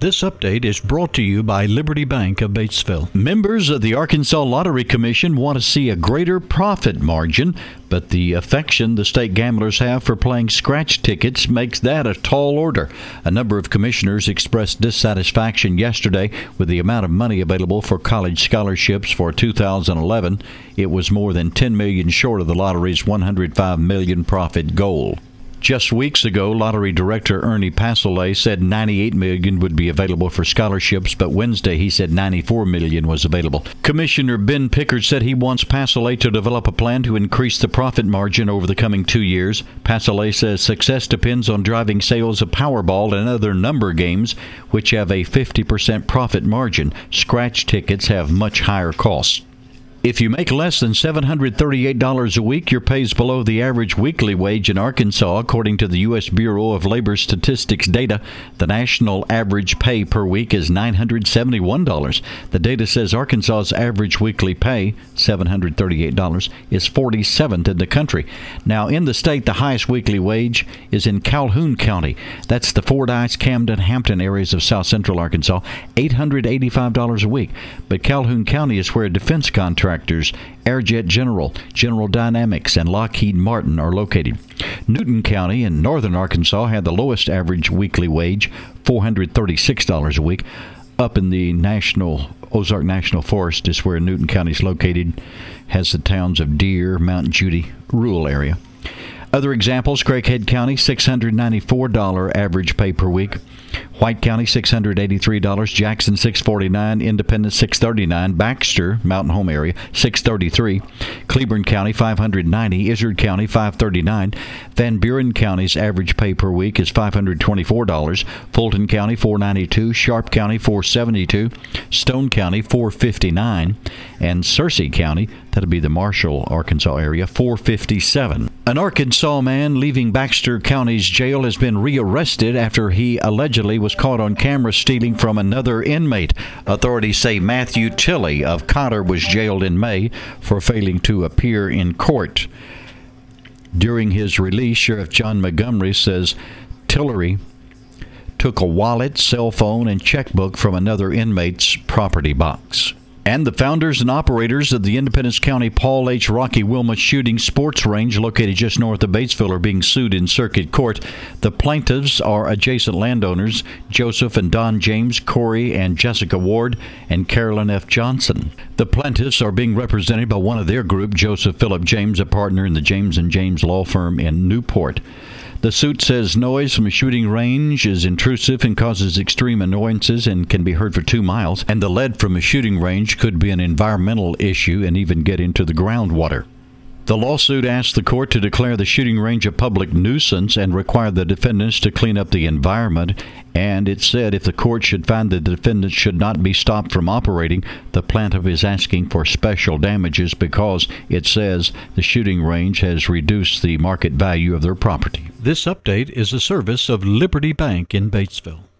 This update is brought to you by Liberty Bank of Batesville. Members of the Arkansas Lottery Commission want to see a greater profit margin, but the affection the state gamblers have for playing scratch tickets makes that a tall order. A number of commissioners expressed dissatisfaction yesterday with the amount of money available for college scholarships for 2011. It was more than $10 million short of the lottery's $105 million profit goal. Just weeks ago, Lottery Director Ernie Pasolay said $98 million would be available for scholarships, but Wednesday he said $94 million was available. Commissioner Ben Pickard said he wants Pasolay to develop a plan to increase the profit margin over the coming 2 years. Pasolay says success depends on driving sales of Powerball and other number games, which have a 50% profit margin. Scratch tickets have much higher costs. If you make less than $738 a week, your pay is below the average weekly wage in Arkansas, according to the U.S. Bureau of Labor Statistics data. The national average pay per week is $971. The data says Arkansas's average weekly pay, $738, is 47th in the country. Now, in the state, the highest weekly wage is in Calhoun County. That's the Fordyce, Camden, Hampton areas of south central Arkansas, $885 a week. But Calhoun County is where defense contractors Airjet General, General Dynamics, and Lockheed Martin are located. Newton County in northern Arkansas had the lowest average weekly wage, $436 a week. Up in the Ozark National Forest is where Newton County is located, has the towns of Deer, Mount Judy, rural area. Other examples, Craighead County, $694 average pay per week. White County, $683. Jackson, $649. Independence, $639. Baxter, Mountain Home area, $633. Cleburne County, $590. Izard County, $539. Van Buren County's average pay per week is $524. Fulton County, $492. Sharp County, $472. Stone County, $459. And Searcy County, that'll be the Marshall, Arkansas area, $457. An Arkansas man leaving Baxter County's jail has been rearrested after he allegedly was caught on camera stealing from another inmate. Authorities say Matthew Tilley of Cotter was jailed in May for failing to appear in court. During his release, Sheriff John Montgomery says Tillery took a wallet, cell phone, and checkbook from another inmate's property box. And the founders and operators of the Independence County Paul H. Rocky Wilma Shooting Sports Range, located just north of Batesville, are being sued in circuit court. The plaintiffs are adjacent landowners, Joseph and Don James, Corey and Jessica Ward, and Carolyn F. Johnson. The plaintiffs are being represented by one of their group, Joseph Philip James, a partner in the James & James law firm in Newport. The suit says noise from a shooting range is intrusive and causes extreme annoyances and can be heard for 2 miles, and the lead from a shooting range could be an environmental issue and even get into the groundwater. The lawsuit asked the court to declare the shooting range a public nuisance and require the defendants to clean up the environment, and it said if the court should find the defendants should not be stopped from operating, the plaintiff is asking for special damages because it says the shooting range has reduced the market value of their property. This update is a service of Liberty Bank in Batesville.